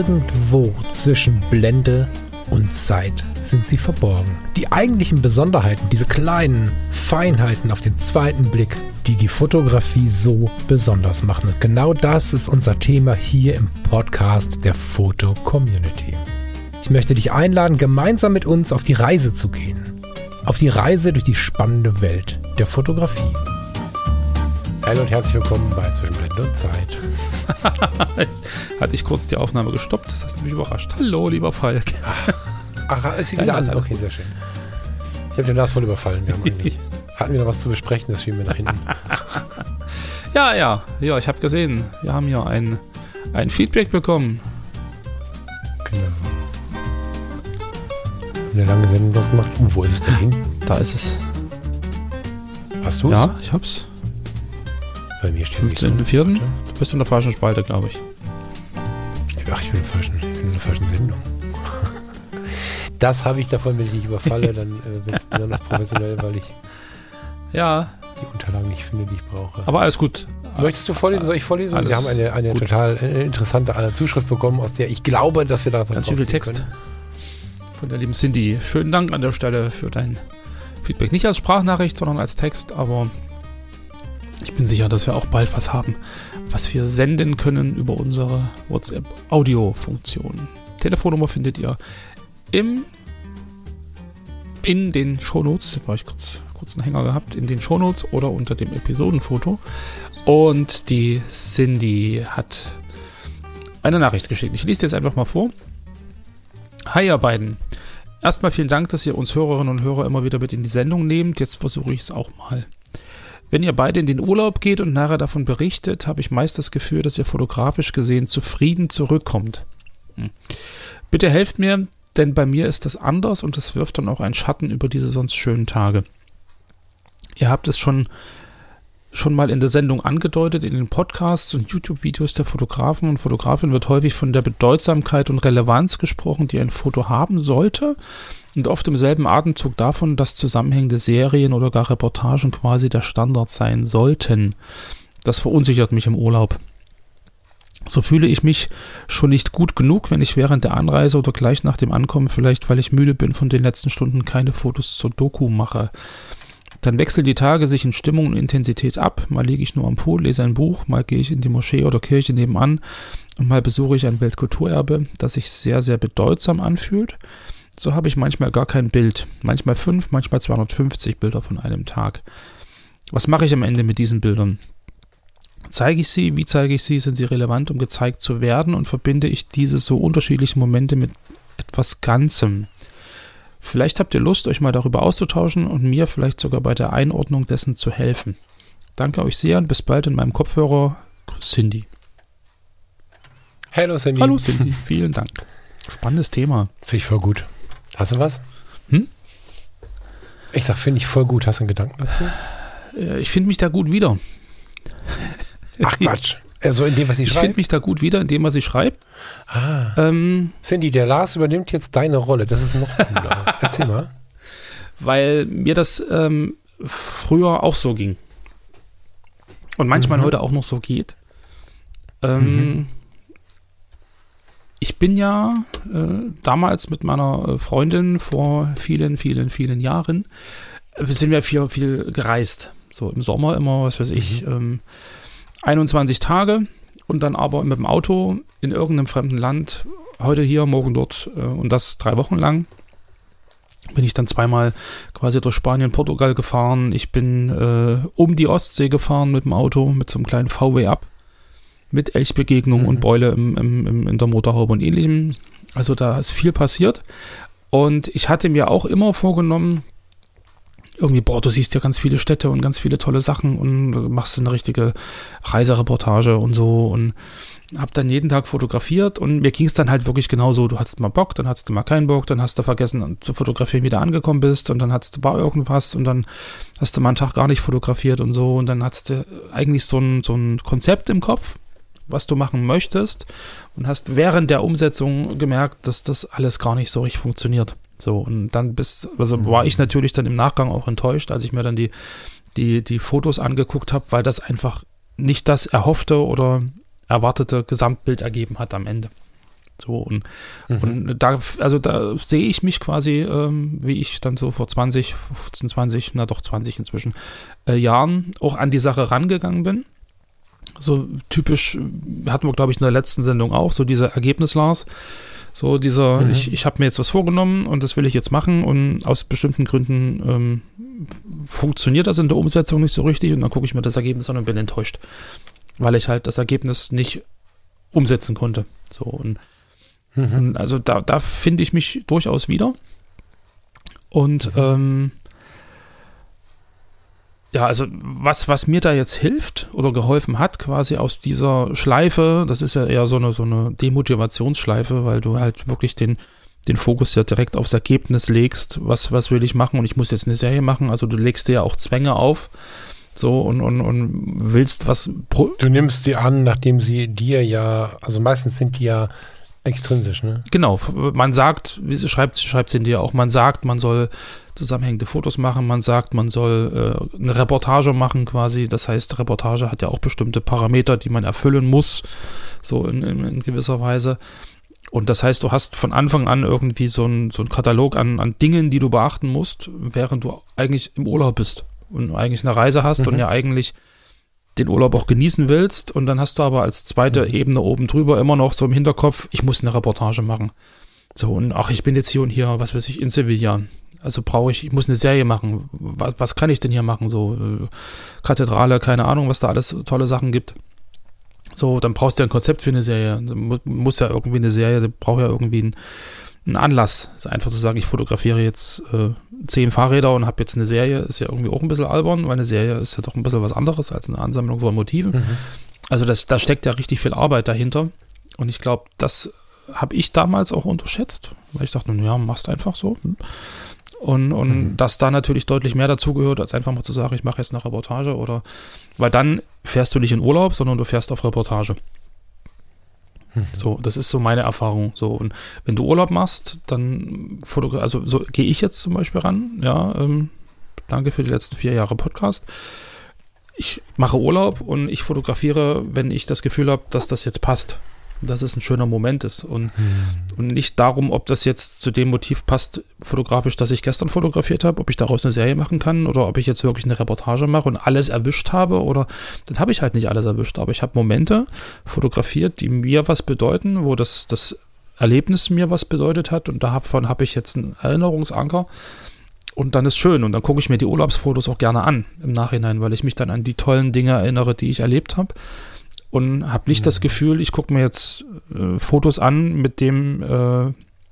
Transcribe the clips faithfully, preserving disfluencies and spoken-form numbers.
irgendwo zwischen Blende und Zeit sind sie verborgen. Die eigentlichen Besonderheiten, diese kleinen Feinheiten auf den zweiten Blick, die die Fotografie so besonders machen. Und genau das ist unser Thema hier im Podcast der Foto-Community. Ich möchte dich einladen, gemeinsam mit uns auf die Reise zu gehen. Auf die Reise durch die spannende Welt der Fotografie. Hallo und herzlich willkommen bei Zwischen Blende und Zeit. Jetzt hatte ich kurz die Aufnahme gestoppt, das hast du mich überrascht. Hallo, lieber Falk. Ach, ist sie wieder an? Okay, sehr schön. Ich habe den Lars voll überfallen. Wir haben eigentlich, hatten wir noch was zu besprechen, das schieben wir nach hinten. Ja, ja, ja, ich habe gesehen, wir haben hier ein, ein Feedback bekommen. Genau. Eine lange Sendung noch gemacht. Oh, wo ist es denn hin? Da ist es. Hast du es? Ja, ich hab's. Bei mir steht fünfzehnten vierten Du bist in der falschen Spalte, glaube ich. Ach, ich bin, in falschen, ich bin in der falschen Sendung. Das habe ich davon, wenn ich dich überfalle, dann äh, bin ich besonders professionell, weil ich ja die Unterlagen nicht finde, die ich brauche. Aber alles gut. Möchtest du vorlesen? Soll ich vorlesen? Alles Wir haben eine, eine total interessante Zuschrift bekommen, aus der ich glaube, dass wir da was Ganz viel Text können. Von der lieben Cindy. Schönen Dank an der Stelle für dein Feedback. Nicht als Sprachnachricht, sondern als Text, aber ich bin sicher, dass wir auch bald was haben, was wir senden können über unsere WhatsApp-Audio-Funktion. Telefonnummer findet ihr im in den Shownotes, da war ich kurz, kurz einen Hänger gehabt, in den Shownotes oder unter dem Episodenfoto. Und die Cindy hat eine Nachricht geschickt. Ich lese dir jetzt einfach mal vor. Hi ihr beiden. Erstmal vielen Dank, dass ihr uns Hörerinnen und Hörer immer wieder mit in die Sendung nehmt. Jetzt versuche ich es auch mal. Wenn ihr beide in den Urlaub geht und nachher davon berichtet, habe ich meist das Gefühl, dass ihr fotografisch gesehen zufrieden zurückkommt. Hm. Bitte helft mir, denn bei mir ist das anders und es wirft dann auch einen Schatten über diese sonst schönen Tage. Ihr habt es schon, schon mal in der Sendung angedeutet, in den Podcasts und YouTube-Videos der Fotografen und Fotografinnen wird häufig von der Bedeutsamkeit und Relevanz gesprochen, die ein Foto haben sollte. Und oft im selben Atemzug davon, dass zusammenhängende Serien oder gar Reportagen quasi der Standard sein sollten. Das verunsichert mich im Urlaub. So fühle ich mich schon nicht gut genug, wenn ich während der Anreise oder gleich nach dem Ankommen, vielleicht weil ich müde bin von den letzten Stunden, keine Fotos zur Doku mache. Dann wechseln die Tage sich in Stimmung und Intensität ab. Mal liege ich nur am Pool, lese ein Buch, mal gehe ich in die Moschee oder Kirche nebenan und mal besuche ich ein Weltkulturerbe, das sich sehr, sehr bedeutsam anfühlt. So habe ich manchmal gar kein Bild. Manchmal fünf, manchmal zweihundertfünfzig Bilder von einem Tag. Was mache ich am Ende mit diesen Bildern? Zeige ich sie? Wie zeige ich sie? Sind sie relevant, um gezeigt zu werden? Und verbinde ich diese so unterschiedlichen Momente mit etwas Ganzem? Vielleicht habt ihr Lust, euch mal darüber auszutauschen und mir vielleicht sogar bei der Einordnung dessen zu helfen. Danke euch sehr und bis bald in meinem Kopfhörer. Cindy. Hallo Cindy. Hallo Cindy, vielen Dank. Spannendes Thema. Finde ich voll gut. Hast du was? Hm? Ich sag, finde ich voll gut. Hast du einen Gedanken dazu? Ich finde mich da gut wieder. Ach Quatsch. Also in dem, was sie ich schreibt? Ich finde mich da gut wieder, in dem, was sie schreibt. Ah. Ähm, Cindy, der Lars übernimmt jetzt deine Rolle. Das ist noch cooler. Erzähl mal. Weil mir das ähm, früher auch so ging. Und manchmal mhm. heute auch noch so geht. Ähm, mhm. Ich bin ja äh, damals mit meiner Freundin vor vielen, vielen, vielen Jahren, wir sind ja viel, viel gereist. So im Sommer immer, was weiß ich, mhm. ähm, einundzwanzig Tage und dann aber mit dem Auto in irgendeinem fremden Land, heute hier, morgen dort äh, und das drei Wochen lang. Bin ich dann zweimal quasi durch Spanien, Portugal gefahren. Ich bin äh, um die Ostsee gefahren mit dem Auto, mit so einem kleinen V W Up. Mit Elchbegegnung mhm. und Beule im, im, im, in der Motorhaube und ähnlichem. Also da ist viel passiert. Und ich hatte mir auch immer vorgenommen, irgendwie, boah, du siehst ja ganz viele Städte und ganz viele tolle Sachen und machst eine richtige Reisereportage und so. Und hab dann jeden Tag fotografiert und mir ging es dann halt wirklich genauso. Du hattest mal Bock, dann hattest du mal keinen Bock, dann hast du vergessen zu fotografieren, wie du angekommen bist und dann hattest du war irgendwas und dann hast du mal einen Tag gar nicht fotografiert und so. Und dann hattest du eigentlich so ein, so ein Konzept im Kopf, was du machen möchtest und hast während der Umsetzung gemerkt, dass das alles gar nicht so richtig funktioniert. So, und dann bist, also mhm. war ich natürlich dann im Nachgang auch enttäuscht, als ich mir dann die, die, die Fotos angeguckt habe, weil das einfach nicht das erhoffte oder erwartete Gesamtbild ergeben hat am Ende. So, und, mhm. und da, also da sehe ich mich quasi, ähm, wie ich dann so vor zwanzig, fünfzehn, zwanzig, na doch zwanzig inzwischen, äh, Jahren auch an die Sache rangegangen bin. So typisch, hatten wir, glaube ich, in der letzten Sendung auch, so dieser Ergebnis-Lars. So dieser, mhm. ich, ich habe mir jetzt was vorgenommen und das will ich jetzt machen und aus bestimmten Gründen ähm, funktioniert das in der Umsetzung nicht so richtig und dann gucke ich mir das Ergebnis an und bin enttäuscht, weil ich halt das Ergebnis nicht umsetzen konnte. So und Mhm. Und also da, da finde ich mich durchaus wieder. Und mhm. ähm, ja, also was, was mir da jetzt hilft oder geholfen hat, quasi aus dieser Schleife, das ist ja eher so eine, so eine Demotivationsschleife, weil du halt wirklich den, den Fokus ja direkt aufs Ergebnis legst, was, was will ich machen und ich muss jetzt eine Serie machen, also du legst dir ja auch Zwänge auf, so und, und, und willst was... Pro- du nimmst sie an, nachdem sie dir ja, also meistens sind die ja extrinsisch, ne? Genau, man sagt, wie sie schreibt, schreibt sie in dir auch, man sagt, man soll zusammenhängende Fotos machen, man sagt, man soll äh, eine Reportage machen quasi, das heißt, Reportage hat ja auch bestimmte Parameter, die man erfüllen muss, so in, in, in gewisser Weise. Und das heißt, du hast von Anfang an irgendwie so einen so einen Katalog an, an Dingen, die du beachten musst, während du eigentlich im Urlaub bist und eigentlich eine Reise hast mhm. und ja eigentlich den Urlaub auch genießen willst und dann hast du aber als zweite mhm. Ebene oben drüber immer noch so im Hinterkopf, ich muss eine Reportage machen. So, und ach, ich bin jetzt hier und hier, was weiß ich, in Sevilla. Also brauche ich, ich muss eine Serie machen. Was, was kann ich denn hier machen? So äh, Kathedrale, keine Ahnung, was da alles tolle Sachen gibt. So, dann brauchst du ja ein Konzept für eine Serie. Muss, muss ja irgendwie eine Serie, braucht ja irgendwie einen, einen Anlass. Also einfach zu sagen, ich fotografiere jetzt äh, zehn Fahrräder und habe jetzt eine Serie, ist ja irgendwie auch ein bisschen albern, weil eine Serie ist ja doch ein bisschen was anderes als eine Ansammlung von Motiven. Mhm. Also das, da steckt ja richtig viel Arbeit dahinter. Und ich glaube, das habe ich damals auch unterschätzt, weil ich dachte, naja, machst einfach so. Und, und mhm. dass da natürlich deutlich mehr dazugehört, als einfach mal zu sagen, ich mache jetzt eine Reportage oder, weil dann fährst du nicht in Urlaub, sondern du fährst auf Reportage. Mhm. So, das ist so meine Erfahrung. So, und wenn du Urlaub machst, dann fotogra- also so gehe ich jetzt zum Beispiel ran, ja, ähm, danke für die letzten vier Jahre Podcast. Ich mache Urlaub und ich fotografiere, wenn ich das Gefühl habe, dass das jetzt passt. Dass es ein schöner Moment ist und, hm. und nicht darum, ob das jetzt zu dem Motiv passt, fotografisch, das ich gestern fotografiert habe, ob ich daraus eine Serie machen kann oder ob ich jetzt wirklich eine Reportage mache und alles erwischt habe oder dann habe ich halt nicht alles erwischt, aber ich habe Momente fotografiert, die mir was bedeuten, wo das, das Erlebnis mir was bedeutet hat und davon habe ich jetzt einen Erinnerungsanker und dann ist schön und dann gucke ich mir die Urlaubsfotos auch gerne an im Nachhinein, weil ich mich dann an die tollen Dinge erinnere, die ich erlebt habe. Und habe nicht mhm. das Gefühl, ich gucke mir jetzt äh, Fotos an mit dem äh,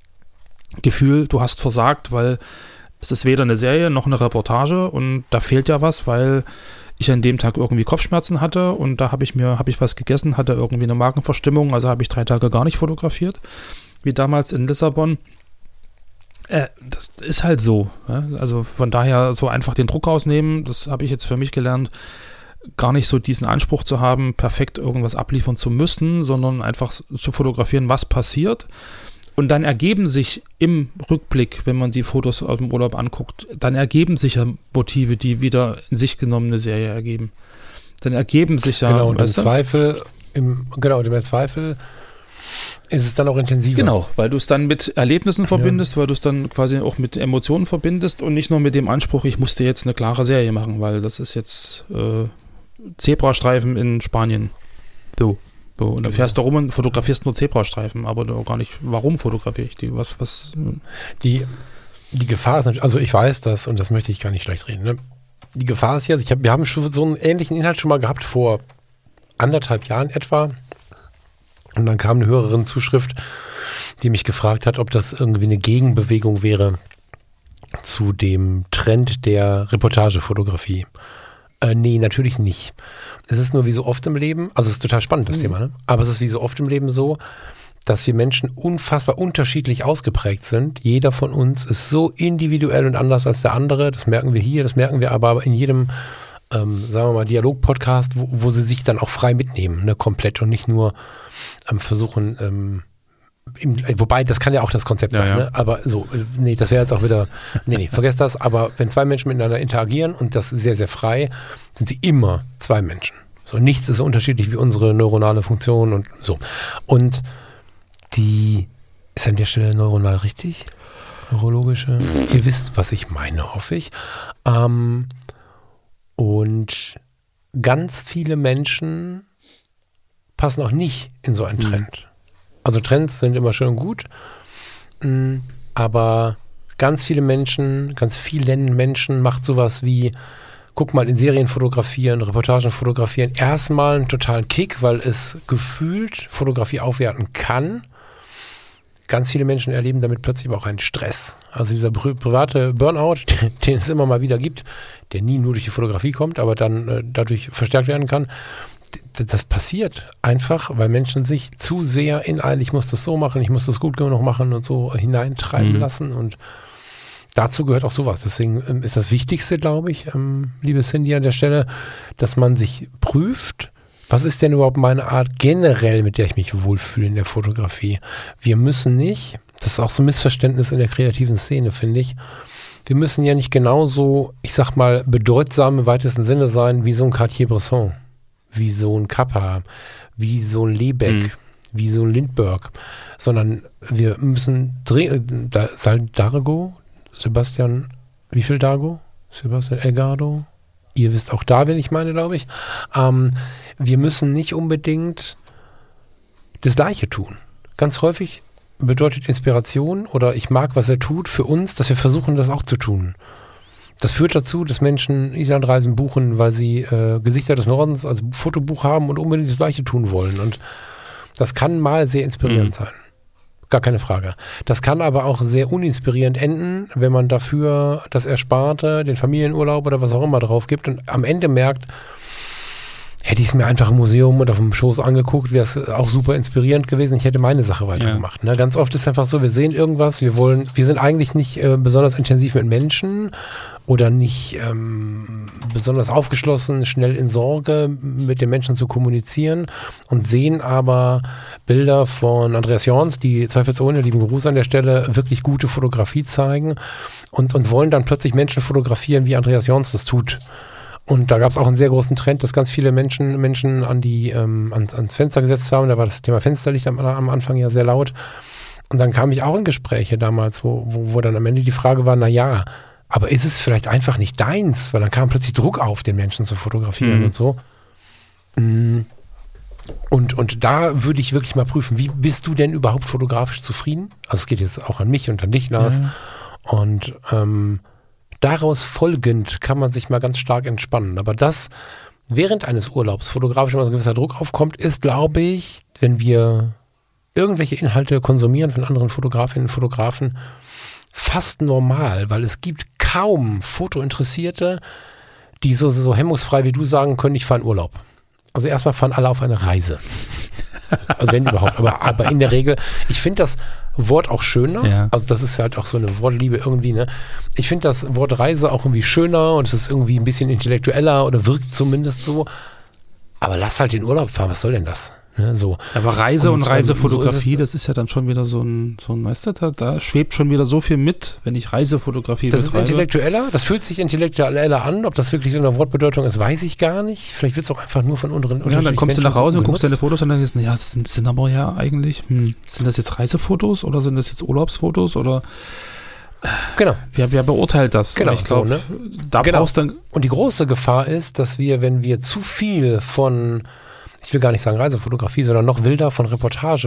Gefühl, du hast versagt, weil es ist weder eine Serie noch eine Reportage und da fehlt ja was, weil ich an dem Tag irgendwie Kopfschmerzen hatte und da habe ich mir, habe ich was gegessen, hatte irgendwie eine Magenverstimmung, also habe ich drei Tage gar nicht fotografiert, wie damals in Lissabon. Äh, das ist halt so. Ja? Also von daher so einfach den Druck rausnehmen, das habe ich jetzt für mich gelernt, gar nicht so diesen Anspruch zu haben, perfekt irgendwas abliefern zu müssen, sondern einfach zu fotografieren, was passiert. Und dann ergeben sich im Rückblick, wenn man die Fotos aus dem Urlaub anguckt, dann ergeben sich ja Motive, die wieder in sich genommen eine Serie ergeben. Dann ergeben sich ja... Genau, und im Zweifel, im, genau, und im Zweifel ist es dann auch intensiver. Genau, weil du es dann mit Erlebnissen verbindest, ja. weil du es dann quasi auch mit Emotionen verbindest und nicht nur mit dem Anspruch, ich musste jetzt eine klare Serie machen, weil das ist jetzt... Äh, Zebrastreifen in Spanien. So. so. Und dann fährst du rum und fotografierst nur Zebrastreifen, aber du gar nicht, warum fotografiere ich die? Was, was? Die, die Gefahr ist natürlich, also ich weiß das und das möchte ich gar nicht schlecht reden. Ne? Die Gefahr ist jetzt, ich hab, wir haben schon so einen ähnlichen Inhalt schon mal gehabt vor anderthalb Jahren etwa. Und dann kam eine höhere Zuschrift, die mich gefragt hat, ob das irgendwie eine Gegenbewegung wäre zu dem Trend der Reportagefotografie. Äh, nee, natürlich nicht. Es ist nur wie so oft im Leben, also es ist total spannend, das mhm. Thema, ne? Aber es ist wie so oft im Leben so, dass wir Menschen unfassbar unterschiedlich ausgeprägt sind. Jeder von uns ist so individuell und anders als der andere. Das merken wir hier, das merken wir aber in jedem, ähm, sagen wir mal, Dialog-Podcast, wo, wo sie sich dann auch frei mitnehmen, ne, komplett und nicht nur ähm, versuchen, ähm, Im, wobei, das kann ja auch das Konzept ja, sein, ja. Ne? Aber so, nee, das wäre jetzt auch wieder, nee, nee, vergesst das, aber wenn zwei Menschen miteinander interagieren und das sehr, sehr frei, sind sie immer zwei Menschen. So, nichts ist so unterschiedlich wie unsere neuronale Funktion und so. Und die ist an der Stelle neuronal richtig? Neurologische? Ihr wisst, was ich meine, hoffe ich. Ähm, und ganz viele Menschen passen auch nicht in so einen Trend. Mhm. Also Trends sind immer schön und gut, aber ganz viele Menschen, ganz vielen Menschen macht sowas wie, guck mal, in Serien fotografieren, Reportagen fotografieren, erstmal einen totalen Kick, weil es gefühlt Fotografie aufwerten kann. Ganz viele Menschen erleben damit plötzlich aber auch einen Stress. Also dieser pri- private Burnout, den es immer mal wieder gibt, der nie nur durch die Fotografie kommt, aber dann äh, dadurch verstärkt werden kann. D- das passiert einfach, weil Menschen sich zu sehr in ein, ich muss das so machen, ich muss das gut genug machen und so hineintreiben mhm. lassen. Und dazu gehört auch sowas. Deswegen ähm, ist das Wichtigste, glaube ich, ähm, liebe Cindy, an der Stelle, dass man sich prüft, was ist denn überhaupt meine Art generell, mit der ich mich wohlfühle in der Fotografie? Wir müssen nicht, das ist auch so ein Missverständnis in der kreativen Szene, finde ich, wir müssen ja nicht genauso, ich sag mal, bedeutsam im weitesten Sinne sein, wie so ein Cartier-Bresson, wie so ein Kappa, wie so ein Lebeck, mhm. wie so ein Lindbergh, sondern wir müssen, drehen, da, Dargo, Sebastian, wie viel Dargo? Sebastian Elgardo? Ihr wisst auch da, wen ich meine, glaube ich. Ähm, wir müssen nicht unbedingt das Gleiche tun. Ganz häufig bedeutet Inspiration oder ich mag, was er tut, für uns, dass wir versuchen, das auch zu tun. Das führt dazu, dass Menschen Islandreisen buchen, weil sie äh, Gesichter des Nordens als Fotobuch haben und unbedingt das Gleiche tun wollen. Und das kann mal sehr inspirierend mhm. sein. Gar keine Frage. Das kann aber auch sehr uninspirierend enden, wenn man dafür das Ersparte, den Familienurlaub oder was auch immer drauf gibt und am Ende merkt, hätte ich es mir einfach im Museum oder auf dem Schoß angeguckt, wäre es auch super inspirierend gewesen. Ich hätte meine Sache weitergemacht. Ja. Ne? Ganz oft ist es einfach so, wir sehen irgendwas, wir wollen, wir sind eigentlich nicht äh, besonders intensiv mit Menschen oder nicht ähm, besonders aufgeschlossen, schnell in Sorge mit den Menschen zu kommunizieren und sehen aber Bilder von Andreas Jorns, die zweifelsohne, lieben Gruß an der Stelle, wirklich gute Fotografie zeigen und, und wollen dann plötzlich Menschen fotografieren, wie Andreas Jorns das tut. Und da gab es auch einen sehr großen Trend, dass ganz viele Menschen, Menschen an die, ähm, ans, ans Fenster gesetzt haben. Da war das Thema Fensterlicht am, am Anfang ja sehr laut. Und dann kam ich auch in Gespräche damals, wo, wo, wo dann am Ende die Frage war, na ja, aber ist es vielleicht einfach nicht deins? Weil dann kam plötzlich Druck auf, den Menschen zu fotografieren mhm. und so. Und, und da würde ich wirklich mal prüfen, wie bist du denn überhaupt fotografisch zufrieden? Also es geht jetzt auch an mich und an dich, Lars. Ja. Und ähm, daraus folgend kann man sich mal ganz stark entspannen. Aber das während eines Urlaubs fotografisch immer so ein gewisser Druck aufkommt, ist, glaube ich, wenn wir irgendwelche Inhalte konsumieren von anderen Fotografinnen und Fotografen, fast normal, weil es gibt kaum Fotointeressierte, die so, so hemmungsfrei wie du sagen können, ich fahre in Urlaub. Also erstmal fahren alle auf eine Reise. Also wenn überhaupt. Aber, aber in der Regel, ich finde das Wort auch schöner. Ja. Also das ist halt auch so eine Wortliebe irgendwie. Ne? Ich finde das Wort Reise auch irgendwie schöner und es ist irgendwie ein bisschen intellektueller oder wirkt zumindest so. Aber lass halt den Urlaub fahren, was soll denn das? Ne, so. Aber Reise und, und Reisefotografie, so das ist ja dann schon wieder so ein, so ein weißt du, da, da schwebt schon wieder so viel mit, wenn ich Reisefotografie das betreibe. Das ist intellektueller, das fühlt sich intellektueller an, ob das wirklich so eine Wortbedeutung ist, weiß ich gar nicht. Vielleicht wird es auch einfach nur von unteren Ja, dann kommst Menschen du nach Hause und guckst deine Fotos und dann denkst du, ja, das sind, sind aber ja eigentlich, hm, sind das jetzt Reisefotos oder sind das jetzt Urlaubsfotos oder Genau. Wer, wer beurteilt das? Genau, ich glaube, so, ne? da genau. brauchst du dann. Und die große Gefahr ist, dass wir, wenn wir zu viel von, ich will gar nicht sagen Reisefotografie, sondern noch wilder von Reportage,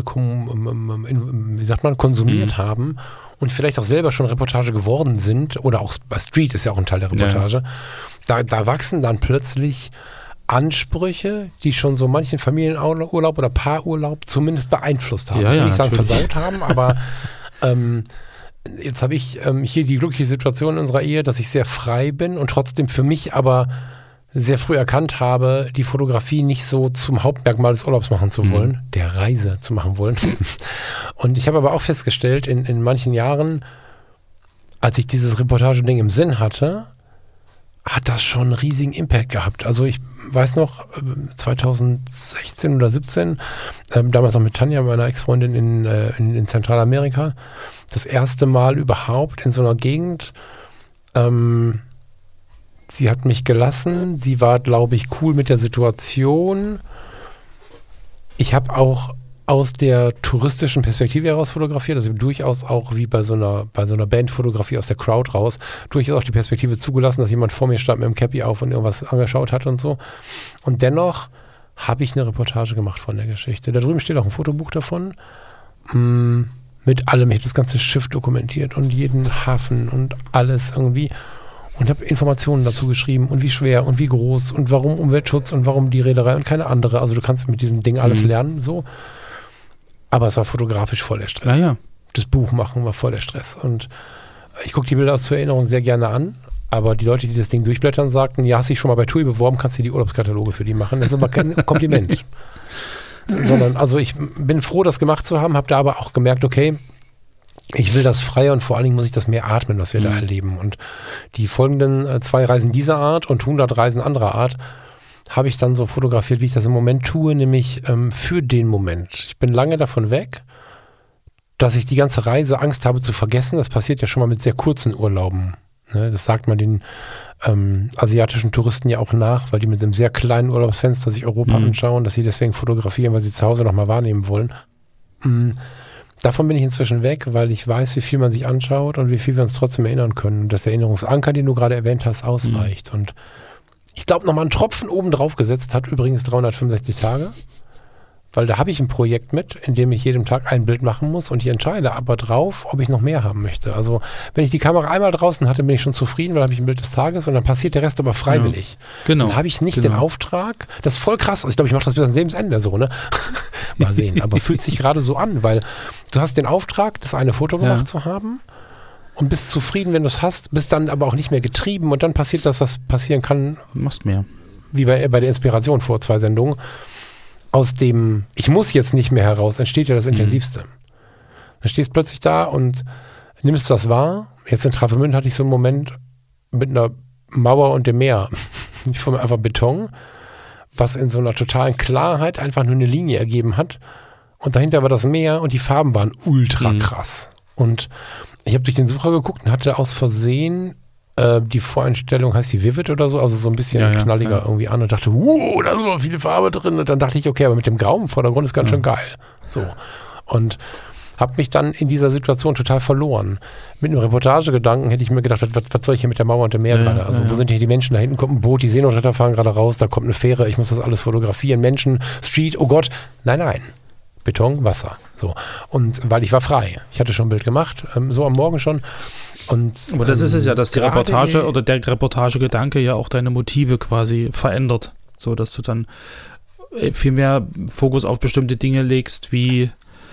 wie sagt man, konsumiert mhm. haben und vielleicht auch selber schon Reportage geworden sind, oder auch bei Street ist ja auch ein Teil der Reportage, ja. da, da wachsen dann plötzlich Ansprüche, die schon so manchen Familienurlaub oder Paarurlaub zumindest beeinflusst haben. Ja, ich will ja, nicht sagen natürlich. versaut haben, aber ähm, jetzt habe ich ähm, hier die glückliche Situation in unserer Ehe, dass ich sehr frei bin und trotzdem für mich aber sehr früh erkannt habe, die Fotografie nicht so zum Hauptmerkmal des Urlaubs machen zu wollen, mhm. der Reise zu machen wollen. Und ich habe aber auch festgestellt, in, in manchen Jahren, als ich dieses Reportage-Ding im Sinn hatte, hat das schon einen riesigen Impact gehabt. Also ich weiß noch, zweitausendsechzehn oder siebzehn, ähm, damals noch mit Tanja, meiner Ex-Freundin in, äh, in, in Zentralamerika, das erste Mal überhaupt in so einer Gegend. Ähm, sie hat mich gelassen. Sie war, glaube ich, cool mit der Situation. Ich habe auch aus der touristischen Perspektive heraus fotografiert, also durchaus auch wie bei so einer bei so einer Bandfotografie aus der Crowd raus, durchaus auch die Perspektive zugelassen, dass jemand vor mir stand mit dem Cappy auf und irgendwas angeschaut hat und so. Und dennoch habe ich eine Reportage gemacht von der Geschichte. Da drüben steht auch ein Fotobuch davon, mh, mit allem. Ich habe das ganze Schiff dokumentiert und jeden Hafen und alles irgendwie und habe Informationen dazu geschrieben und wie schwer und wie groß und warum Umweltschutz und warum die Reederei und keine andere. Also du kannst mit diesem Ding alles mhm. lernen, so. Aber es war fotografisch voll der Stress. Ja, ja. Das Buch machen war voll der Stress. Und ich gucke die Bilder aus zur Erinnerung sehr gerne an. Aber die Leute, die das Ding durchblättern, sagten, ja, hast dich schon mal bei TUI beworben, kannst du die Urlaubskataloge für die machen. Das ist aber kein Kompliment. Sondern, also ich bin froh, das gemacht zu haben, habe da aber auch gemerkt, okay, ich will das freie und vor allen Dingen muss ich das mehr atmen, was wir mhm. da erleben. Und die folgenden äh, zwei Reisen dieser Art und hundert Reisen anderer Art habe ich dann so fotografiert, wie ich das im Moment tue, nämlich ähm, für den Moment. Ich bin lange davon weg, dass ich die ganze Reise Angst habe zu vergessen. Das passiert ja schon mal mit sehr kurzen Urlauben. Ne? Das sagt man den ähm, asiatischen Touristen ja auch nach, weil die mit einem sehr kleinen Urlaubsfenster sich Europa mhm. anschauen, dass sie deswegen fotografieren, weil sie zu Hause nochmal wahrnehmen wollen. Mhm. Davon bin ich inzwischen weg, weil ich weiß, wie viel man sich anschaut und wie viel wir uns trotzdem erinnern können. Und dass der Erinnerungsanker, den du gerade erwähnt hast, ausreicht. Mhm. Und ich glaube, nochmal einen Tropfen oben drauf gesetzt hat übrigens dreihundertfünfundsechzig Tage, weil da habe ich ein Projekt mit, in dem ich jedem Tag ein Bild machen muss und ich entscheide aber drauf, ob ich noch mehr haben möchte. Also wenn ich die Kamera einmal draußen hatte, bin ich schon zufrieden, weil dann habe ich ein Bild des Tages und dann passiert der Rest aber freiwillig. Ja, genau. Dann habe ich nicht genau. den Auftrag, das ist voll krass, also ich glaube, ich mache das bis ans Lebensende so, ne? Mal sehen, aber fühlt sich gerade so an, weil du hast den Auftrag, das eine Foto gemacht ja. zu haben und bist zufrieden, wenn du es hast, bist dann aber auch nicht mehr getrieben und dann passiert das, was passieren kann. Du machst mehr. Wie bei, bei der Inspiration vor zwei Sendungen. Aus dem, ich muss jetzt nicht mehr heraus, entsteht ja das Intensivste. Mhm. Dann stehst plötzlich da und nimmst was wahr. Jetzt in Travemünde hatte ich so einen Moment mit einer Mauer und dem Meer. Ich vor mir einfach Beton, was in so einer totalen Klarheit einfach nur eine Linie ergeben hat. Und dahinter war das Meer und die Farben waren ultra mhm. krass. Und ich habe durch den Sucher geguckt und hatte aus Versehen äh, die Voreinstellung, heißt die Vivid oder so, also so ein bisschen ja, ja, knalliger ja. irgendwie an und dachte, wow, da ist so viele Farbe drin. Und dann dachte ich, okay, aber mit dem Grau im Vordergrund ist ganz ja. schön geil. So. Und habe mich dann in dieser Situation total verloren. Mit einem Reportagegedanken hätte ich mir gedacht, was, was soll ich hier mit der Mauer und dem Meer ja, gerade? Also ja, wo ja. sind hier die Menschen? Da hinten kommt ein Boot, die Seenotretter fahren gerade raus, da kommt eine Fähre, ich muss das alles fotografieren. Menschen, Street, oh Gott. Nein, nein. Beton, Wasser. So. Und weil ich war frei. Ich hatte schon ein Bild gemacht, ähm, so am Morgen schon. Und, aber das ähm, ist es ja, dass die Reportage oder der Reportagegedanke ja auch deine Motive quasi verändert. So, dass du dann viel mehr Fokus auf bestimmte Dinge legst, wie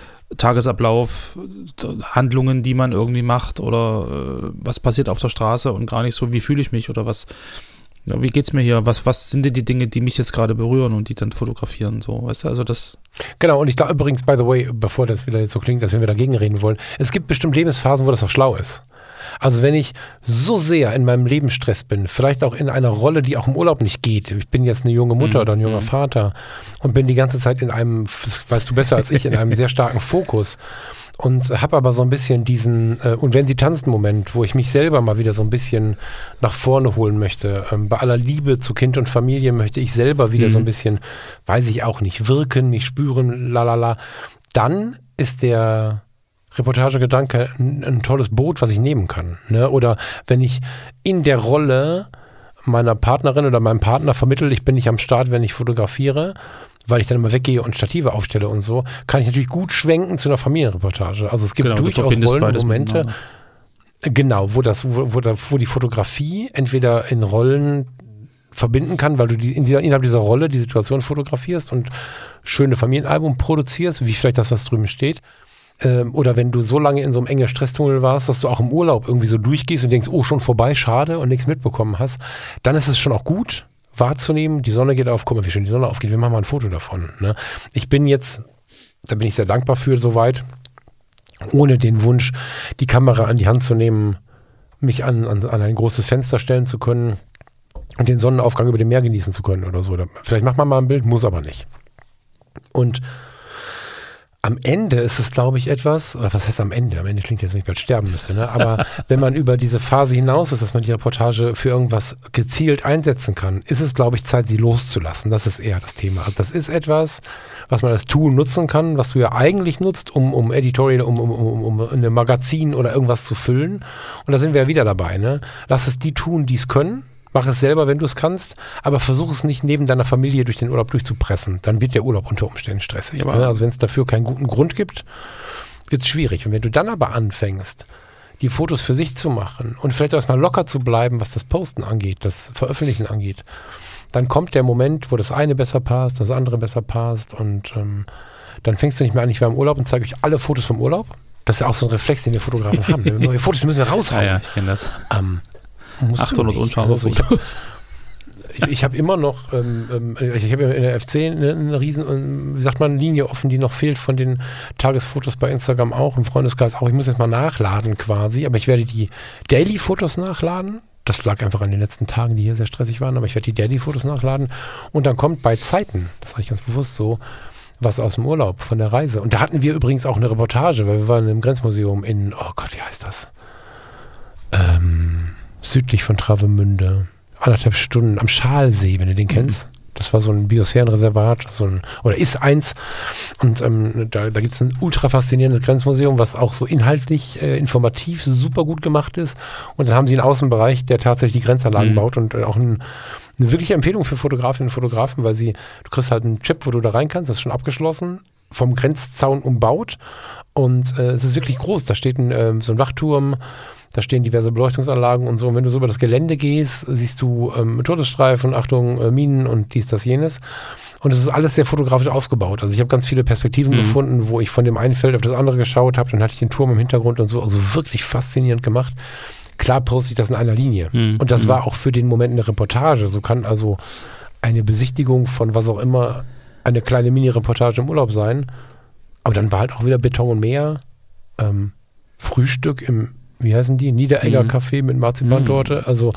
Tagesablauf, Handlungen, die man irgendwie macht oder äh, was passiert auf der Straße und gar nicht so, wie fühle ich mich oder was, ja, wie geht's mir hier, was, was sind denn die Dinge, die mich jetzt gerade berühren und die dann fotografieren, so, weißt du, also das. Genau, und ich glaube übrigens, by the way, bevor das wieder jetzt so klingt, dass wir dagegen reden wollen, es gibt bestimmt Lebensphasen, wo das auch schlau ist. Also wenn ich so sehr in meinem Lebensstress bin, vielleicht auch in einer Rolle, die auch im Urlaub nicht geht, ich bin jetzt eine junge Mutter mhm. oder ein junger mhm. Vater und bin die ganze Zeit in einem, das weißt du besser als ich, in einem sehr starken Fokus und habe aber so ein bisschen diesen äh, und wenn sie tanzen Moment, wo ich mich selber mal wieder so ein bisschen nach vorne holen möchte. Ähm, bei aller Liebe zu Kind und Familie möchte ich selber wieder mhm. so ein bisschen, weiß ich auch nicht, wirken, mich spüren, lalala. Dann ist der Reportagegedanke ein, ein tolles Boot, was ich nehmen kann. Ne? Oder wenn ich in der Rolle meiner Partnerin oder meinem Partner vermittle, ich bin nicht am Start, wenn ich fotografiere, weil ich dann immer weggehe und Stative aufstelle und so, kann ich natürlich gut schwenken zu einer Familienreportage. Also es gibt genau, durchaus Rollenmomente, genau, wo das, wo, wo, wo die Fotografie entweder in Rollen verbinden kann, weil du die, in dieser, innerhalb dieser Rolle die Situation fotografierst und schöne Familienalbum produzierst, wie vielleicht das, was drüben steht. Oder wenn du so lange in so einem engen Stresstunnel warst, dass du auch im Urlaub irgendwie so durchgehst und denkst, oh, schon vorbei, schade und nichts mitbekommen hast, dann ist es schon auch gut, wahrzunehmen, die Sonne geht auf, guck mal, wie schön die Sonne aufgeht, wir machen mal ein Foto davon. Ne? Ich bin jetzt, da bin ich sehr dankbar für, soweit, ohne den Wunsch, die Kamera an die Hand zu nehmen, mich an, an, an ein großes Fenster stellen zu können und den Sonnenaufgang über dem Meer genießen zu können oder so. Vielleicht macht man mal ein Bild, muss aber nicht. Und Am Ende ist es, glaube ich, etwas, oder was heißt am Ende? Am Ende klingt jetzt, wenn ich bald sterben müsste, ne? Aber wenn man über diese Phase hinaus ist, dass man die Reportage für irgendwas gezielt einsetzen kann, ist es, glaube ich, Zeit, sie loszulassen. Das ist eher das Thema. Also das ist etwas, was man als Tool nutzen kann, was du ja eigentlich nutzt, um, um Editorial, um, um, um, um eine Magazin oder irgendwas zu füllen. Und da sind wir ja wieder dabei, ne? Lass es die tun, die es können. Mach es selber, wenn du es kannst, aber versuch es nicht neben deiner Familie durch den Urlaub durchzupressen. Dann wird der Urlaub unter Umständen stressig. Ja, ne? Also wenn es dafür keinen guten Grund gibt, wird es schwierig. Und wenn du dann aber anfängst, die Fotos für sich zu machen und vielleicht auch erstmal locker zu bleiben, was das Posten angeht, das Veröffentlichen angeht, dann kommt der Moment, wo das eine besser passt, das andere besser passt und ähm, dann fängst du nicht mehr an, ich war im Urlaub und zeige euch alle Fotos vom Urlaub. Das ist ja auch so ein Reflex, den wir Fotografen haben. Neue Fotos müssen wir raushauen. Ja, ja, ich kenne das. Ähm, achthundert unscharfe also Fotos. Ich, ich habe immer noch, ähm, ich, ich habe in der F C eine, eine riesen, wie sagt man, Linie offen, die noch fehlt von den Tagesfotos bei Instagram auch, im Freundeskreis auch. Ich muss jetzt mal nachladen quasi, aber ich werde die Daily-Fotos nachladen. Das lag einfach an den letzten Tagen, die hier sehr stressig waren, aber ich werde die Daily-Fotos nachladen. Und dann kommt bei Zeiten, das sage ich ganz bewusst so, was aus dem Urlaub, von der Reise. Und da hatten wir übrigens auch eine Reportage, weil wir waren im Grenzmuseum in, oh Gott, wie heißt das? Ähm... südlich von Travemünde, anderthalb Stunden am Schalsee, wenn du den kennst. Mhm. Das war so ein Biosphärenreservat, so ein, oder ist eins. Und ähm, da, da gibt es ein ultra faszinierendes Grenzmuseum, was auch so inhaltlich, äh, informativ super gut gemacht ist. Und dann haben sie einen Außenbereich, der tatsächlich die Grenzanlagen mhm. baut und äh, auch ein, eine wirkliche Empfehlung für Fotografinnen und Fotografen, weil sie, du kriegst halt einen Chip, wo du da rein kannst, das ist schon abgeschlossen, vom Grenzzaun umbaut. Und äh, es ist wirklich groß. Da steht ein, äh, so ein Wachturm, da stehen diverse Beleuchtungsanlagen und so. Und wenn du so über das Gelände gehst, siehst du ähm, Todesstreifen, Achtung, äh, Minen und dies, das, jenes. Und es ist alles sehr fotografisch aufgebaut. Also ich habe ganz viele Perspektiven mhm. gefunden, wo ich von dem einen Feld auf das andere geschaut habe. Dann hatte ich den Turm im Hintergrund und so. Also wirklich faszinierend gemacht. Klar poste ich das in einer Linie. Mhm. Und das war auch für den Moment eine Reportage. So kann also eine Besichtigung von was auch immer eine kleine Mini-Reportage im Urlaub sein. Aber dann war halt auch wieder Beton und Meer. Ähm, Frühstück im wie heißen die? Niederegger mhm. Café mit Marzipantorte. Mhm. Also,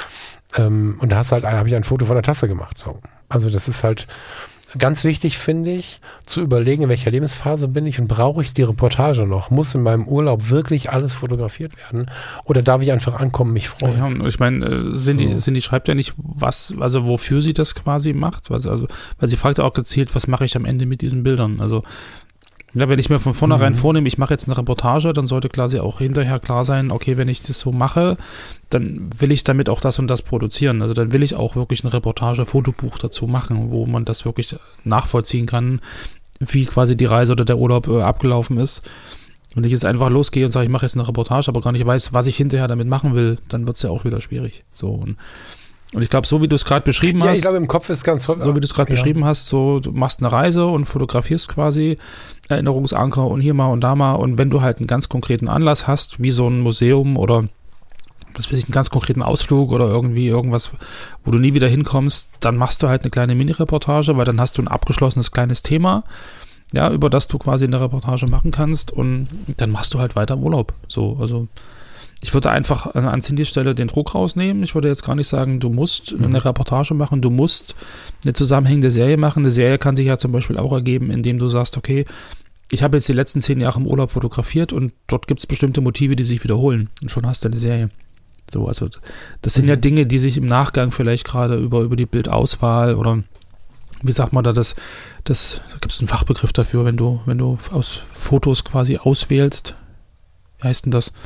ähm, und da hast halt, habe ich ein Foto von der Tasse gemacht. So. Also, das ist halt ganz wichtig, finde ich, zu überlegen, in welcher Lebensphase bin ich und brauche ich die Reportage noch? Muss in meinem Urlaub wirklich alles fotografiert werden? Oder darf ich einfach ankommen, mich freuen? Ja, ich meine, Cindy, so. Cindy schreibt ja nicht, was, also wofür sie das quasi macht. Was, also, weil sie fragt ja auch gezielt, was mache ich am Ende mit diesen Bildern? Also, ja, wenn ich mir von vornherein mhm. vornehme, ich mache jetzt eine Reportage, dann sollte quasi auch hinterher klar sein, okay, wenn ich das so mache, dann will ich damit auch das und das produzieren. Also dann will ich auch wirklich eine Reportage-Fotobuch dazu machen, wo man das wirklich nachvollziehen kann, wie quasi die Reise oder der Urlaub äh, abgelaufen ist. Wenn ich jetzt einfach losgehe und sage, ich mache jetzt eine Reportage, aber gar nicht weiß, was ich hinterher damit machen will, dann wird es ja auch wieder schwierig. So und Und ich glaube, so wie du es gerade beschrieben ja, hast. Ja, ich glaube, im Kopf ist ganz So wie du es gerade ja. beschrieben hast, so du machst eine Reise und fotografierst quasi Erinnerungsanker und hier mal und da mal. Und wenn du halt einen ganz konkreten Anlass hast, wie so ein Museum oder was weiß ich, einen ganz konkreten Ausflug oder irgendwie irgendwas, wo du nie wieder hinkommst, dann machst du halt eine kleine Mini-Reportage, weil dann hast du ein abgeschlossenes kleines Thema, ja, über das du quasi eine Reportage machen kannst und dann machst du halt weiter im Urlaub. So, also ich würde einfach an Cindys Stelle den Druck rausnehmen. Ich würde jetzt gar nicht sagen, du musst mhm. eine Reportage machen, du musst eine zusammenhängende Serie machen. Eine Serie kann sich ja zum Beispiel auch ergeben, indem du sagst, okay, ich habe jetzt die letzten zehn Jahre im Urlaub fotografiert und dort gibt es bestimmte Motive, die sich wiederholen. Und schon hast du eine Serie. So, also das sind mhm. ja Dinge, die sich im Nachgang vielleicht gerade über, über die Bildauswahl oder wie sagt man da, das, das gibt es einen Fachbegriff dafür, wenn du, wenn du aus Fotos quasi auswählst. Wie heißt denn das?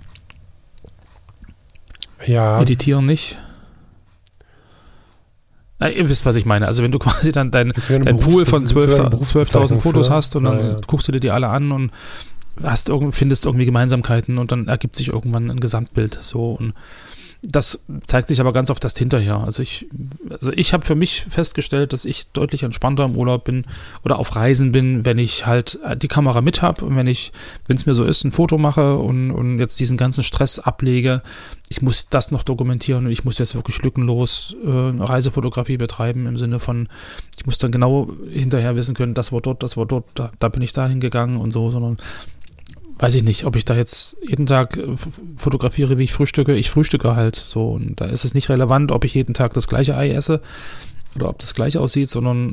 Ja. Editieren nicht. Na, ihr wisst, was ich meine. Also wenn du quasi dann dein, dein Pool von zwölftausend Fotos hast und dann ja, ja. guckst du dir die alle an und hast irgend, findest irgendwie Gemeinsamkeiten und dann ergibt sich irgendwann ein Gesamtbild. So und das zeigt sich aber ganz oft erst hinterher. Also ich, also ich habe für mich festgestellt, dass ich deutlich entspannter im Urlaub bin oder auf Reisen bin, wenn ich halt die Kamera mit habe und wenn ich, wenn es mir so ist, ein Foto mache und, und jetzt diesen ganzen Stress ablege. Ich muss das noch dokumentieren und ich muss jetzt wirklich lückenlos äh, Reisefotografie betreiben im Sinne von, ich muss dann genau hinterher wissen können, das war dort, das war dort, da, da bin ich da hingegangen und so, sondern weiß ich nicht, ob ich da jetzt jeden Tag fotografiere, wie ich frühstücke. Ich frühstücke halt so und da ist es nicht relevant, ob ich jeden Tag das gleiche Ei esse oder ob das gleich aussieht, sondern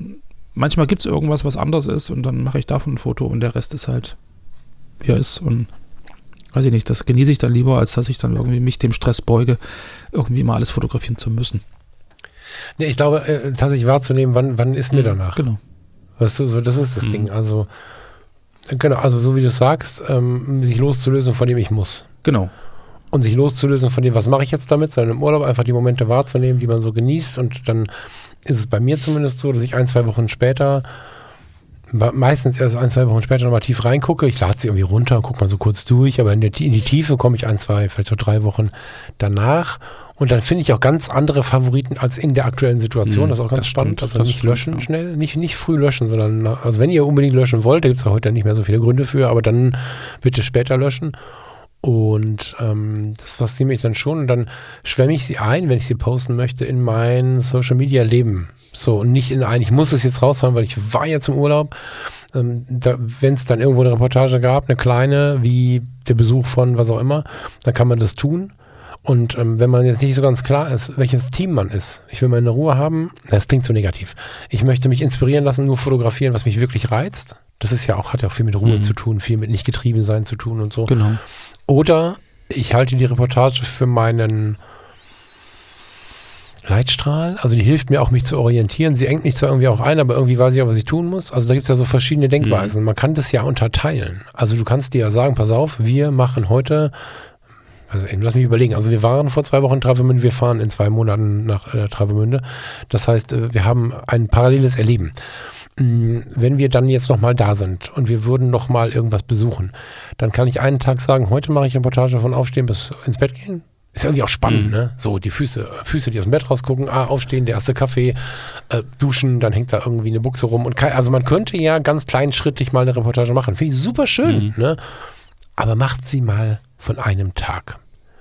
manchmal gibt es irgendwas, was anders ist und dann mache ich davon ein Foto und der Rest ist halt, wie er ist und weiß ich nicht, das genieße ich dann lieber, als dass ich dann irgendwie mich dem Stress beuge, irgendwie immer alles fotografieren zu müssen. Nee, ich glaube, äh, tatsächlich wahrzunehmen, wann, wann ist mir danach. Genau. Weißt du, so, das ist das Mhm. Ding. Also, genau, also so wie du sagst, ähm, sich loszulösen von dem ich muss. Genau. Und sich loszulösen von dem, was mache ich jetzt damit, sondern im Urlaub einfach die Momente wahrzunehmen, die man so genießt. Und dann ist es bei mir zumindest so, dass ich ein, zwei Wochen später, meistens erst ein, zwei Wochen später nochmal tief reingucke. Ich lade sie irgendwie runter und gucke mal so kurz durch, aber in, der, in die Tiefe komme ich ein, zwei, vielleicht so drei Wochen danach. Und dann finde ich auch ganz andere Favoriten als in der aktuellen Situation. Mhm, Das ist auch ganz das spannend. stimmt, also das nicht stimmt, löschen ja. schnell, nicht, nicht früh löschen, sondern, also wenn ihr unbedingt löschen wollt, da gibt es ja heute nicht mehr so viele Gründe für, aber dann bitte später löschen. Und ähm, das fasziniert mich dann schon. Und dann schwemme ich sie ein, wenn ich sie posten möchte, in mein Social-Media-Leben. So, und nicht in ein, ich muss es jetzt raushauen, weil ich war jetzt im Urlaub. Ähm, da, wenn es dann irgendwo eine Reportage gab, eine kleine, wie der Besuch von was auch immer, dann kann man das tun. Und ähm, wenn man jetzt nicht so ganz klar ist, welches Team man ist, ich will meine Ruhe haben, das klingt so negativ. Ich möchte mich inspirieren lassen, nur fotografieren, was mich wirklich reizt. Das ist ja auch, hat ja auch viel mit Ruhe Mhm. zu tun, viel mit nicht getrieben sein zu tun und so. Genau. Oder ich halte die Reportage für meinen Leitstrahl, also die hilft mir auch, mich zu orientieren. Sie engt mich zwar irgendwie auch ein, aber irgendwie weiß ich auch, was ich tun muss. Also da gibt es ja so verschiedene Denkweisen. Man kann das ja unterteilen. Also du kannst dir ja sagen, pass auf, wir machen heute, also eben, lass mich überlegen, also wir waren vor zwei Wochen in Travemünde, wir fahren in zwei Monaten nach äh, Travemünde. Das heißt, äh, wir haben ein paralleles Erleben. Mh, wenn wir dann jetzt nochmal da sind und wir würden nochmal irgendwas besuchen, dann kann ich einen Tag sagen, heute mache ich Reportage von Aufstehen bis ins Bett gehen. Ist irgendwie auch spannend, Mhm. ne? So, die Füße, Füße, die aus dem Bett rausgucken, ah, aufstehen, der erste Kaffee, äh, duschen, dann hängt da irgendwie eine Buchse rum. Und kein, also man könnte ja ganz kleinschrittig mal eine Reportage machen. Finde ich super schön, Mhm. ne? Aber macht sie mal von einem Tag.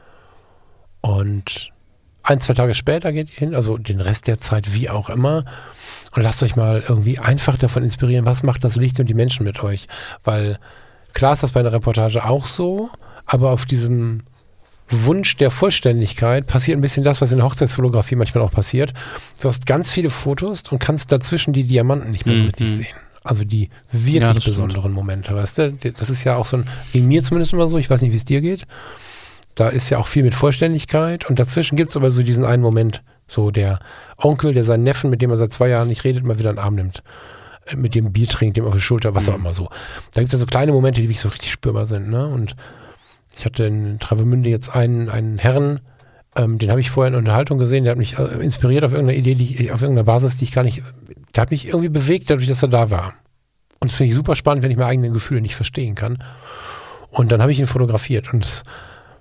Und ein, zwei Tage später geht ihr hin, also den Rest der Zeit wie auch immer. Und lasst euch mal irgendwie einfach davon inspirieren, was macht das Licht und die Menschen mit euch. Weil klar ist das bei einer Reportage auch so, aber auf diesem Wunsch der Vollständigkeit passiert ein bisschen das, was in der Hochzeitsfotografie manchmal auch passiert. Du hast ganz viele Fotos und kannst dazwischen die Diamanten nicht mehr so Mhm. richtig sehen. Also die wirklich Ja, das besonderen Momente, weißt du? Das ist ja auch so ein, wie mir zumindest immer so, ich weiß nicht, wie es dir geht. Da ist ja auch viel mit Vollständigkeit und dazwischen gibt es aber so diesen einen Moment, so der Onkel, der seinen Neffen, mit dem er seit zwei Jahren nicht redet, mal wieder in den Arm nimmt. Äh, Mit dem Bier trinkt, dem auf die Schulter, was auch immer so. Da gibt es ja so kleine Momente, die wirklich so richtig spürbar sind, ne? Und ich hatte in Travemünde jetzt einen, einen Herrn, ähm, den habe ich vorher in Unterhaltung gesehen, der hat mich äh, inspiriert auf irgendeiner Idee, die ich, auf irgendeiner Basis, die ich gar nicht, der hat mich irgendwie bewegt, dadurch, dass er da war. Und das finde ich super spannend, wenn ich meine eigenen Gefühle nicht verstehen kann. Und dann habe ich ihn fotografiert und das,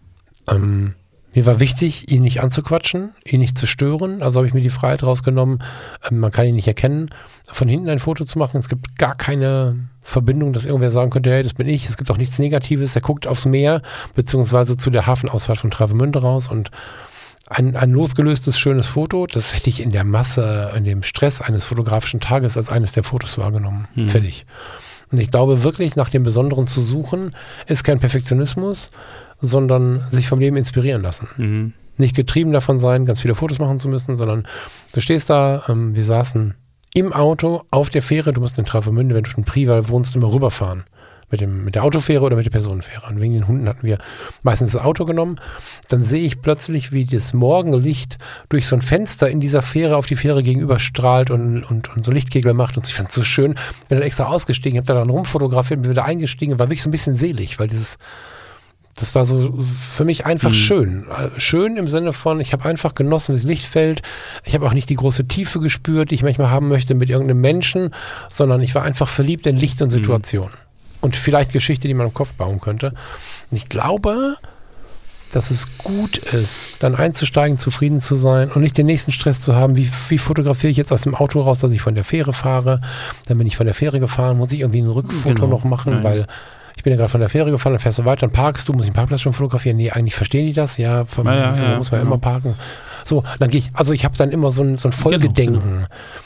ähm, mir war wichtig, ihn nicht anzuquatschen, ihn nicht zu stören. Also habe ich mir die Freiheit rausgenommen, ähm, man kann ihn nicht erkennen, von hinten ein Foto zu machen. Es gibt gar keine Verbindung, dass irgendwer sagen könnte, hey, das bin ich. Es gibt auch nichts Negatives. Er guckt aufs Meer, beziehungsweise zu der Hafenausfahrt von Travemünde raus und ein, ein losgelöstes, schönes Foto, das hätte ich in der Masse, in dem Stress eines fotografischen Tages als eines der Fotos wahrgenommen. Hm. Fertig. Und ich glaube wirklich, nach dem Besonderen zu suchen, ist kein Perfektionismus, sondern sich vom Leben inspirieren lassen. Mhm. Nicht getrieben davon sein, ganz viele Fotos machen zu müssen, sondern du stehst da, ähm, wir saßen im Auto auf der Fähre, du musst in Travemünde, wenn du in Prival wohnst, immer rüberfahren. Mit, dem, mit der Autofähre oder mit der Personenfähre. Und wegen den Hunden hatten wir meistens das Auto genommen. Dann sehe ich plötzlich, wie das Morgenlicht durch so ein Fenster in dieser Fähre auf die Fähre gegenüber strahlt und, und, und so Lichtkegel macht. Und ich fand es so schön. Bin dann extra ausgestiegen, habe da dann rumfotografiert, bin wieder eingestiegen, war wirklich so ein bisschen selig, weil dieses, das war so für mich einfach Mhm. schön. Schön im Sinne von, ich habe einfach genossen, wie das Licht fällt. Ich habe auch nicht die große Tiefe gespürt, die ich manchmal haben möchte mit irgendeinem Menschen, sondern ich war einfach verliebt in Licht und Situation. Mhm. Und vielleicht Geschichte, die man im Kopf bauen könnte. Und ich glaube, dass es gut ist, dann einzusteigen, zufrieden zu sein und nicht den nächsten Stress zu haben, wie, wie fotografiere ich jetzt aus dem Auto raus, dass ich von der Fähre fahre. Dann bin ich von der Fähre gefahren, muss ich irgendwie ein Rückfoto Genau. noch machen, Nein. weil ich bin ja gerade von der Fähre gefahren, dann fährst du weiter, dann parkst du, muss ich den Parkplatz schon fotografieren? Nee, eigentlich verstehen die das, ja, vom, Ja, ja, ja, muss man ja genau. immer parken. So, dann gehe ich, also ich habe dann immer so ein, so ein Folgedenken, Genau,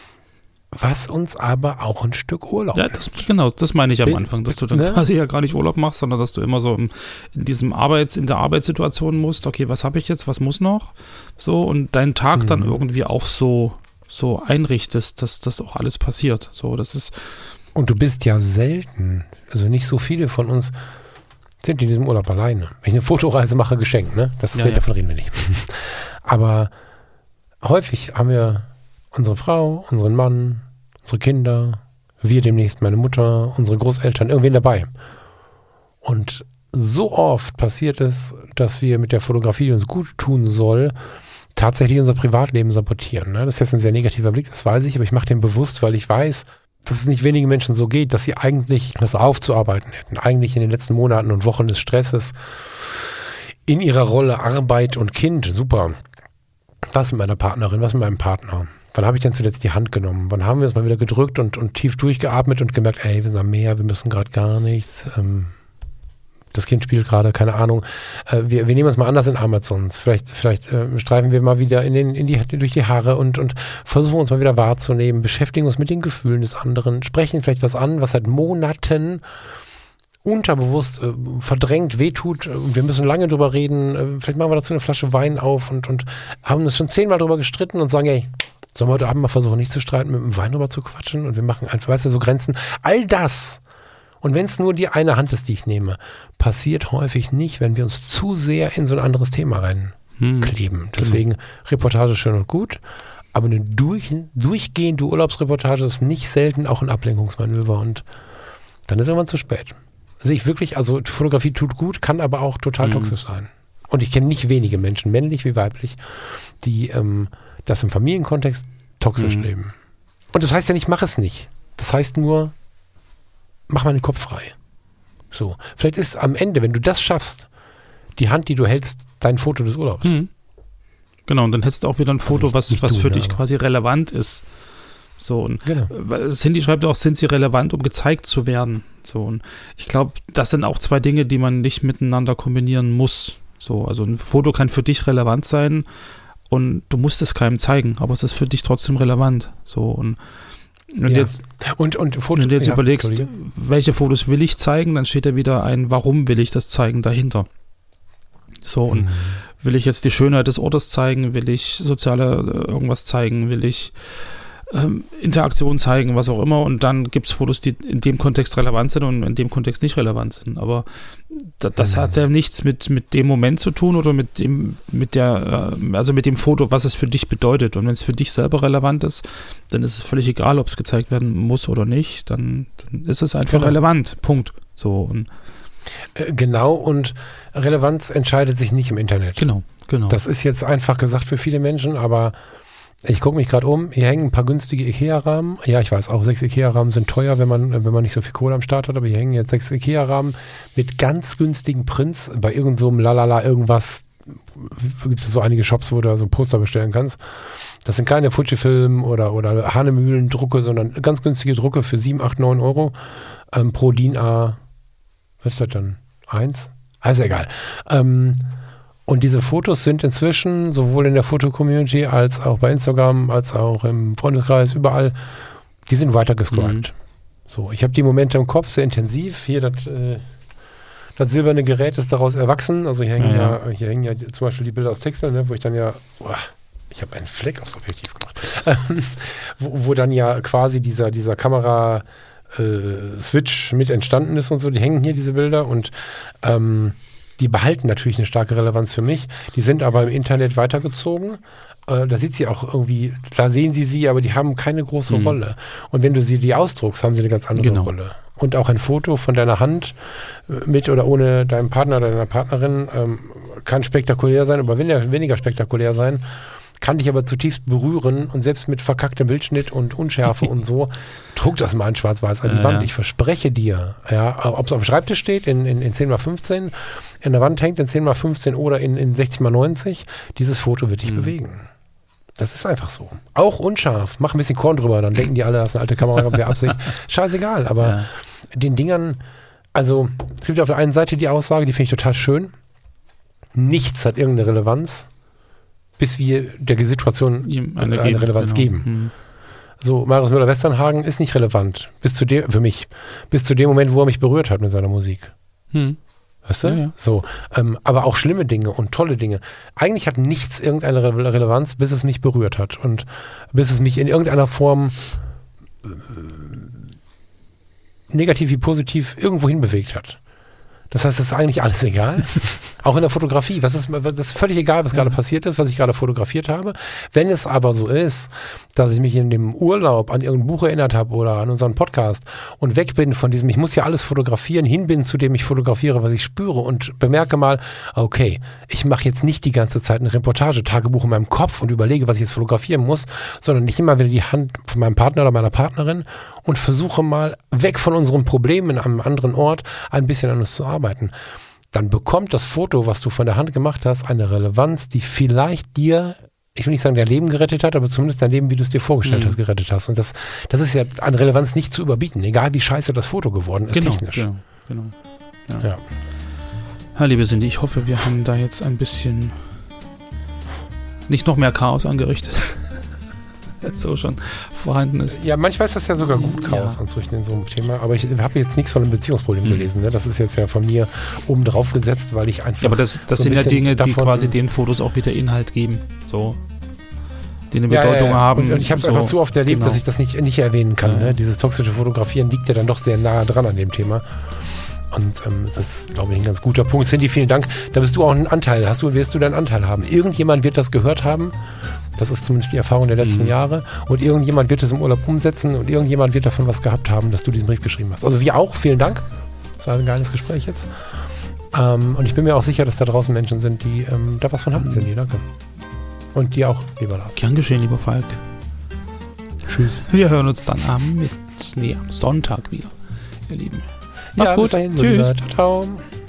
was uns aber auch ein Stück Urlaub Ja, das, genau, das meine ich am Bin- Anfang, dass du dann ne? quasi ja gar nicht Urlaub machst, sondern dass du immer so im, in diesem Arbeits, in der Arbeitssituation musst, okay, was habe ich jetzt, was muss noch? So, und deinen Tag dann Mhm. irgendwie auch so so einrichtest, dass das auch alles passiert. So, das ist. Und du bist ja selten, also nicht so viele von uns sind in diesem Urlaub alleine. Wenn ich eine Fotoreise mache, geschenkt, ne? Das Ja, ja. davon reden wir nicht. Aber häufig haben wir unsere Frau, unseren Mann, unsere Kinder, wir demnächst, meine Mutter, unsere Großeltern, irgendwen dabei. Und so oft passiert es, dass wir mit der Fotografie, die uns gut tun soll, tatsächlich unser Privatleben sabotieren. Ne? Das ist jetzt ein sehr negativer Blick, das weiß ich, aber ich mache den bewusst, weil ich weiß, dass es nicht wenigen Menschen so geht, dass sie eigentlich was aufzuarbeiten hätten. Eigentlich in den letzten Monaten und Wochen des Stresses in ihrer Rolle Arbeit und Kind. Super. Was mit meiner Partnerin, was mit meinem Partner? Wann habe ich denn zuletzt die Hand genommen? Wann haben wir es mal wieder gedrückt und, und tief durchgeatmet und gemerkt, ey, wir sind am Meer, wir müssen gerade gar nichts. Ähm, das Kind spielt gerade, keine Ahnung. Äh, wir, wir nehmen uns mal anders in Amazons. Vielleicht, vielleicht äh, streifen wir mal wieder in den, in die, durch die Haare und, und versuchen uns mal wieder wahrzunehmen, beschäftigen uns mit den Gefühlen des anderen, sprechen vielleicht was an, was seit Monaten unterbewusst äh, verdrängt, wehtut. Und wir müssen lange drüber reden. Äh, vielleicht machen wir dazu eine Flasche Wein auf und, und haben uns schon zehnmal drüber gestritten und sagen, ey, sollen wir heute Abend mal versuchen, nicht zu streiten, mit dem Wein drüber zu quatschen und wir machen einfach, weißt du, so Grenzen. All das. Und wenn es nur die eine Hand ist, die ich nehme, passiert häufig nicht, wenn wir uns zu sehr in so ein anderes Thema reinkleben. Hm. Deswegen Reportage schön und gut, aber eine durch, durchgehende Urlaubsreportage ist nicht selten auch ein Ablenkungsmanöver und dann ist irgendwann zu spät. Sehe ich wirklich, also Fotografie tut gut, kann aber auch total hm. toxisch sein. Und ich kenne nicht wenige Menschen, männlich wie weiblich, die ähm, das im Familienkontext toxisch hm. leben. Und das heißt ja nicht, mach es nicht. Das heißt nur, mach mal den Kopf frei. So. Vielleicht ist am Ende, wenn du das schaffst, die Hand, die du hältst, dein Foto des Urlaubs. Mhm. Genau, und dann hättest du auch wieder ein Foto, also nicht, was, was du, für ja, dich quasi relevant ist. So, und genau. Cindy schreibt auch, sind sie relevant, um gezeigt zu werden. So, und ich glaube, das sind auch zwei Dinge, die man nicht miteinander kombinieren muss. So, also ein Foto kann für dich relevant sein und du musst es keinem zeigen, aber es ist für dich trotzdem relevant. So, und Und, ja. jetzt, und, und Fotos, wenn du jetzt ja, überlegst, welche Fotos will ich zeigen, dann steht da wieder ein, warum will ich das zeigen dahinter. So, und mhm. will ich jetzt die Schönheit des Ortes zeigen, will ich soziale irgendwas zeigen, will ich ähm, Interaktion zeigen, was auch immer, und dann gibt es Fotos, die in dem Kontext relevant sind und in dem Kontext nicht relevant sind. Aber da, das mhm. hat ja nichts mit, mit dem Moment zu tun oder mit dem, mit der, also mit dem Foto, was es für dich bedeutet. Und wenn es für dich selber relevant ist, dann ist es völlig egal, ob es gezeigt werden muss oder nicht. Dann, dann ist es einfach genau. relevant. Punkt. So. Und genau, und Relevanz entscheidet sich nicht im Internet. Genau, genau. Das ist jetzt einfach gesagt für viele Menschen, aber ich gucke mich gerade um, hier hängen ein paar günstige Ikea-Rahmen. Ja, ich weiß, auch sechs Ikea-Rahmen sind teuer, wenn man, wenn man nicht so viel Kohle am Start hat, aber hier hängen jetzt sechs Ikea-Rahmen mit ganz günstigen Prints bei irgend so einem Lalala irgendwas. Gibt es so einige Shops, wo du so Poster bestellen kannst. Das sind keine Fujifilm oder, oder Hanemühlen-Drucke, sondern ganz günstige Drucke für sieben, acht, neun Euro ähm, pro D I N A. Was ist das dann? Eins? Also egal. Ähm, Und diese Fotos sind inzwischen sowohl in der Foto-Community als auch bei Instagram, als auch im Freundeskreis, überall, die sind weiter gescrollt. Mhm. So, ich habe die Momente im Kopf, sehr intensiv. Hier das, äh, das silberne Gerät ist daraus erwachsen. Also hier hängen ja, ja, hier hängen ja zum Beispiel die Bilder aus Textil, ne, wo ich dann ja, boah, ich habe einen Fleck aufs Objektiv gemacht, wo, wo dann ja quasi dieser, dieser Kamera äh, Switch mit entstanden ist und so. Die hängen hier, diese Bilder, und ähm, die behalten natürlich eine starke Relevanz für mich. Die sind aber im Internet weitergezogen. Äh, da sieht sie auch irgendwie, da sehen sie sie, aber die haben keine große mhm. Rolle. Und wenn du sie die ausdruckst, haben sie eine ganz andere genau. Rolle. Und auch ein Foto von deiner Hand mit oder ohne deinem Partner oder deiner Partnerin ähm, kann spektakulär sein, aber weniger, weniger spektakulär sein, kann dich aber zutiefst berühren, und selbst mit verkacktem Bildschnitt und Unschärfe und so, druck das mal in Schwarz-Weiß an die ja, Wand. ja. Ich verspreche dir, ja, ob es auf dem Schreibtisch steht, in, in, in zehn mal fünfzehn, in der Wand hängt in zehn mal fünfzehn oder in, in sechzig mal neunzig, dieses Foto wird dich mhm. bewegen. Das ist einfach so. Auch unscharf. Mach ein bisschen Korn drüber, dann denken die alle, das ist eine alte Kamera, wer Absicht. Scheißegal, aber ja. den Dingern, also es gibt auf der einen Seite die Aussage, die finde ich total schön. Nichts hat irgendeine Relevanz, bis wir der Situation eine, eine Relevanz genau. geben. Hm. So, Marius Müller-Westernhagen ist nicht relevant. Bis zu dem, für mich, bis zu dem Moment, wo er mich berührt hat mit seiner Musik. Hm. Weißt du? Ja, ja. So, ähm, aber auch schlimme Dinge und tolle Dinge. Eigentlich hat nichts irgendeine Re- Relevanz, bis es mich berührt hat und bis es mich in irgendeiner Form äh, negativ wie positiv irgendwo hinbewegt hat. Das heißt, es ist eigentlich alles egal. Auch in der Fotografie. Was ist, das ist völlig egal, was ja. gerade passiert ist, was ich gerade fotografiert habe. Wenn es aber so ist, dass ich mich in dem Urlaub an irgendein Buch erinnert habe oder an unseren Podcast und weg bin von diesem, ich muss ja alles fotografieren, hin bin, zu dem ich fotografiere, was ich spüre und bemerke mal, okay, ich mache jetzt nicht die ganze Zeit ein Reportage-Tagebuch in meinem Kopf und überlege, was ich jetzt fotografieren muss, sondern ich nehme mal wieder die Hand von meinem Partner oder meiner Partnerin und versuche mal weg von unseren Problemen an einem anderen Ort ein bisschen an uns zu arbeiten. Dann bekommt das Foto, was du von der Hand gemacht hast, eine Relevanz, die vielleicht dir, ich will nicht sagen, dein Leben gerettet hat, aber zumindest dein Leben, wie du es dir vorgestellt mhm. hast, gerettet hast. Und das, das ist ja an Relevanz nicht zu überbieten, egal wie scheiße das Foto geworden ist, genau, technisch. Genau, genau. Ja. Ja. Ja, liebe Cindy, ich hoffe, wir haben da jetzt ein bisschen nicht noch mehr Chaos angerichtet. Jetzt so schon vorhanden ist. Ja, manchmal ist das ja sogar gut, Chaos ja. anzurichten in so einem Thema, aber ich habe jetzt nichts von einem Beziehungsproblem mhm. gelesen. Ne? Das ist jetzt ja von mir oben drauf gesetzt, weil ich einfach. Ja, aber das, das so sind ja Dinge, die quasi den Fotos auch wieder Inhalt geben. So. Die eine Bedeutung ja, ja, ja. haben. Und, und ich habe es so, einfach zu oft erlebt, genau. dass ich das nicht, nicht erwähnen kann. Ja. Ne? Dieses toxische Fotografieren liegt ja dann doch sehr nah dran an dem Thema. Und ähm, das ist, glaube ich, ein ganz guter Punkt. Cindy, vielen Dank. Da bist du auch einen Anteil. Hast du, wirst du deinen Anteil haben. Irgendjemand wird das gehört haben. Das ist zumindest die Erfahrung der letzten mhm. Jahre. Und irgendjemand wird es im Urlaub umsetzen und irgendjemand wird davon was gehabt haben, dass du diesen Brief geschrieben hast. Also wir auch. Vielen Dank. Das war ein geiles Gespräch jetzt. Ähm, und ich bin mir auch sicher, dass da draußen Menschen sind, die ähm, da was von haben, Cindy. Danke. Und dir auch, lieber Lars. Gern geschehen, lieber Falk. Tschüss. Wir hören uns dann am, mit, nee, am Sonntag wieder, ihr Lieben. Macht's ja, gut. Bis dahin, Tschüss. Ciao.